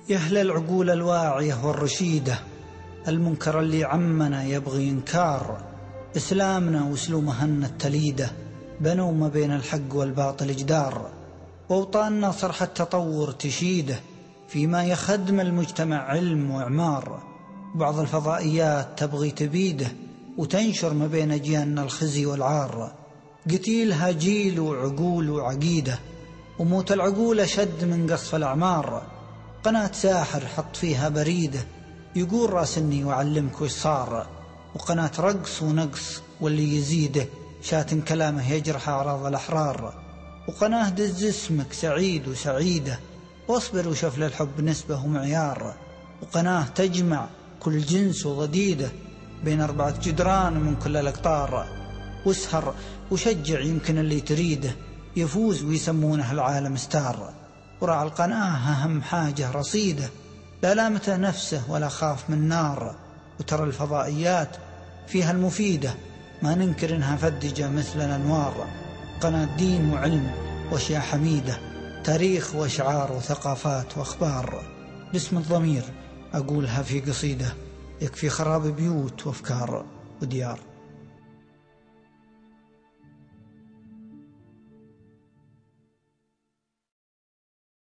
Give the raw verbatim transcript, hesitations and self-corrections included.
يا أهل العقول الواعية والرشيدة، المنكر اللي عمنا يبغي إنكار، إسلامنا وسلومهن التليدة بنوا ما بين الحق والباطل جدار، وأوطاننا صرح التطور تشيده فيما يخدم المجتمع علم وإعمار. بعض الفضائيات تبغي تبيده وتنشر ما بين أجيالنا الخزي والعار، قتيلها جيل وعقول وعقيدة، وموت العقول أشد من قصف الأعمار. قناة ساحر حط فيها بريدة يقول راسني وعلمك وش صار، وقناة رقص ونقص واللي يزيده شاتن كلامه يجرح أعراض الأحرار. وقناة دز اسمك سعيد وسعيدة واصبر وشوف للحب نسبة ومعيار. وقناة تجمع كل جنس وضديده بين أربعة جدران من كل الأقطار. واسهر وشجع يمكن اللي تريده يفوز ويسمونه العالم ستار. وراع القناة أهم حاجة رصيده لا لامته نفسه ولا خاف من نار. وترى الفضائيات فيها المفيدة ما ننكر إنها فدجة مثل الأنوار. قناة دين وعلم وأشياء حميدة، تاريخ وأشعار وثقافات وأخبار. باسم الضمير أقولها في قصيدة يكفي خراب بيوت وأفكار وديار.